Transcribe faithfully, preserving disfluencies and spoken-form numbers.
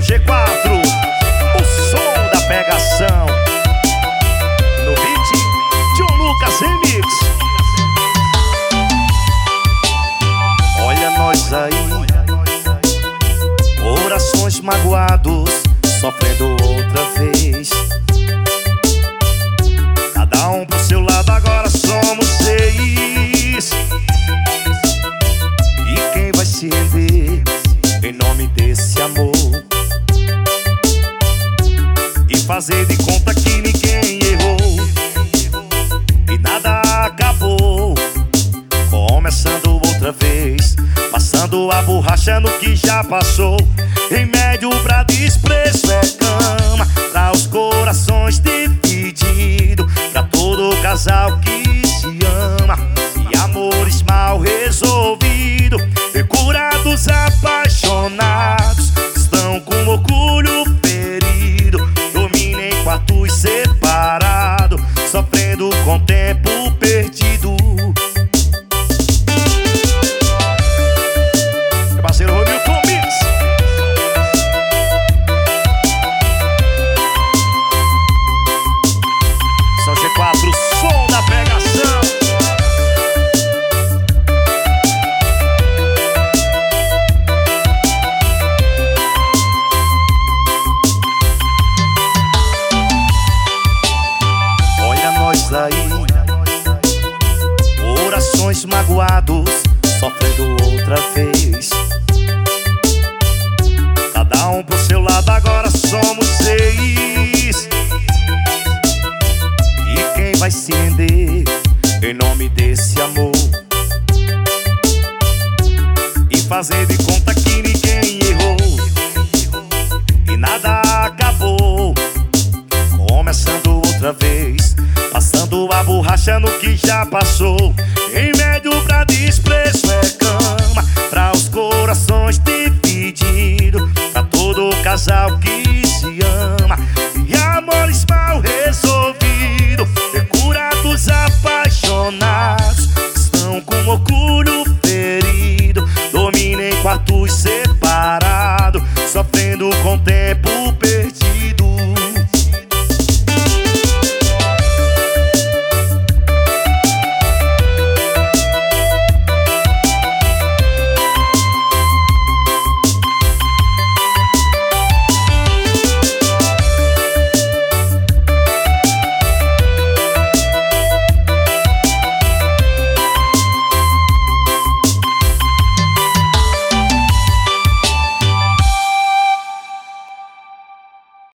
G quatro, o som da pegação. No beat, John Lucas Remix. Olha nós aí, corações magoados, sofrendo outra vez. Cada um pro seu lado, agora somos seis. E quem vai se render em nome desse amor? E fazer de conta que ninguém errou e nada acabou. Começando outra vez, passando a borracha no que já passou. Remédio pra desprezo é cama, pra os corações divididos, pra todo casal que se ama e amores mal resolvidos. E curados apaixonados estão com orgulho ferido, dormindo em quartos separados, sofrendo com tempo perdido. Meu parceiro Romilton Mix. São G quatro, som da pegação. Olha nós aí, corações magoados, sofrendo outra vez. Cada um pro seu lado, agora somos seis. E quem vai se render em nome desse amor? E fazer de conta que ninguém errou e nada acabou. Começando outra vez, passando a borracha no que já passou. Remédio pra desprezo